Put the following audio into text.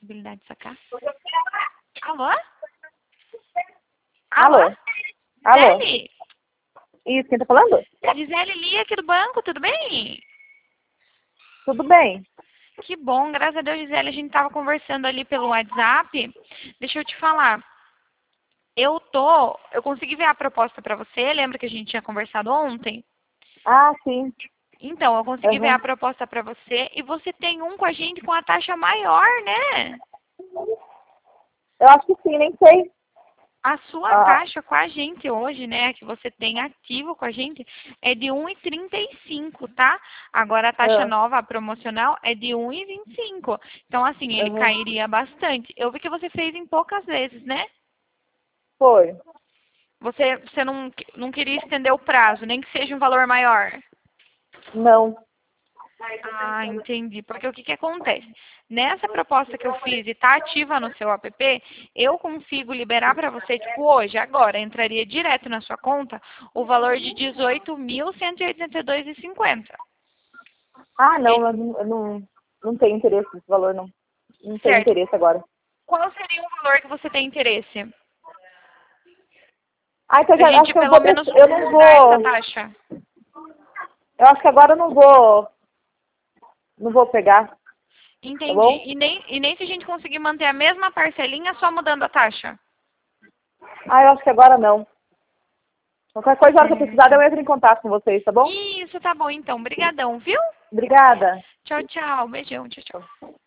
possibilidade de sacar. Alô? Alô? Alô? Gisele? Isso, quem tá falando? Gisele Lia aqui do banco, tudo bem? Tudo bem. Que bom, graças a Deus, Gisele, a gente tava conversando ali pelo WhatsApp. Deixa eu te falar. Eu consegui ver a proposta pra você, lembra que a gente tinha conversado ontem? Ah, sim. Então, eu consegui ver Uhum. a proposta pra você e você tem um com a gente com a taxa maior, né? Eu acho que sim, nem sei. A sua Ah, taxa com a gente hoje, né, que você tem ativo com a gente, é de 1,35, tá? Agora a taxa ah, nova, a promocional, é de 1,25. Então, assim, ele uhum. cairia bastante. Eu vi que você fez em poucas vezes, né? Foi. Você não queria estender o prazo, nem que seja um valor maior. Não. Ah, entendi. Porque o que que acontece? Nessa proposta que eu fiz e está ativa no seu app, eu consigo liberar para você, tipo, hoje, agora, entraria direto na sua conta o valor de 18.182,50. Ah, não, E- eu não tenho interesse nesse valor, não. Não tenho Certo. interesse agora. Qual seria o valor que você tem interesse? Ah, então Pra acho gente que eu pelo vou, menos eu não mudar essa vou, taxa. eu acho que agora eu não vou pegar, tá Entendi. bom? E nem se a gente conseguir manter a mesma parcelinha só mudando a taxa. Ah, eu acho que agora não. Qualquer coisa, a hora que eu precisar, Certo. eu entro em contato com vocês, tá bom? Isso, tá bom então. Obrigadão, viu? Obrigada. Tchau, tchau. Beijão. Tchau, tchau.